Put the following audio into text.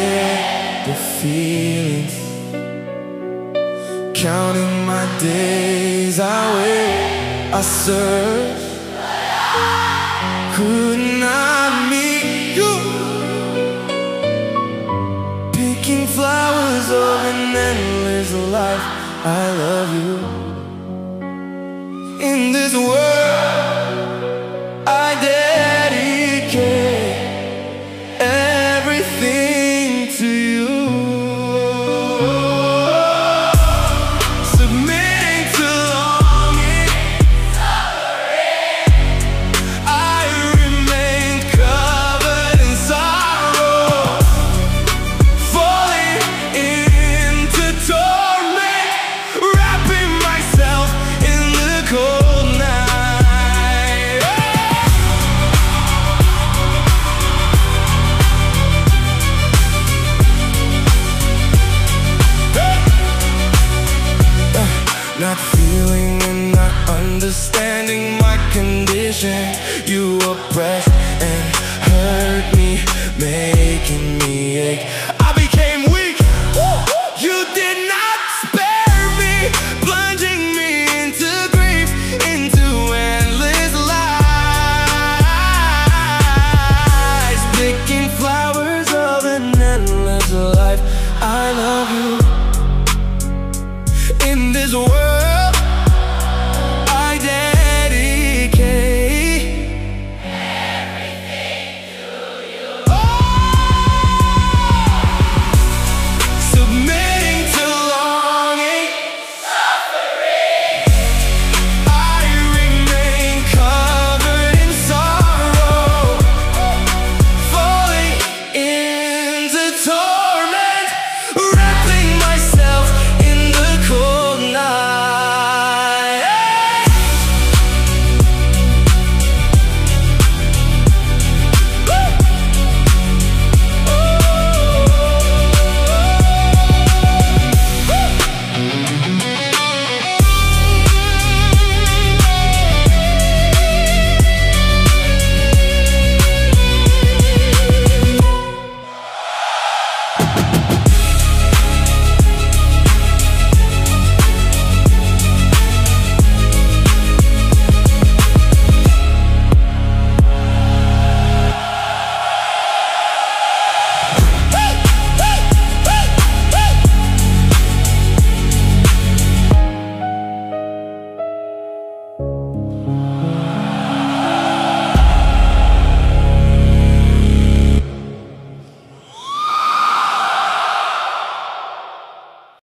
get the feeling. Counting my days, I wait, I search. Could not meet you. Picking flowers of an endless life. I love you. In this world, I dedicate everything to you. Submitting to longing, I remain covered in sorrow, falling into torment, wrapping myself in the cold night. Not feeling and not understanding my condition. You oppressed and hurt me, making me ache. I became weak. You did not spare me, plunging me into grief, into endless lies. Picking flowers of an endless life. I love you. In this world,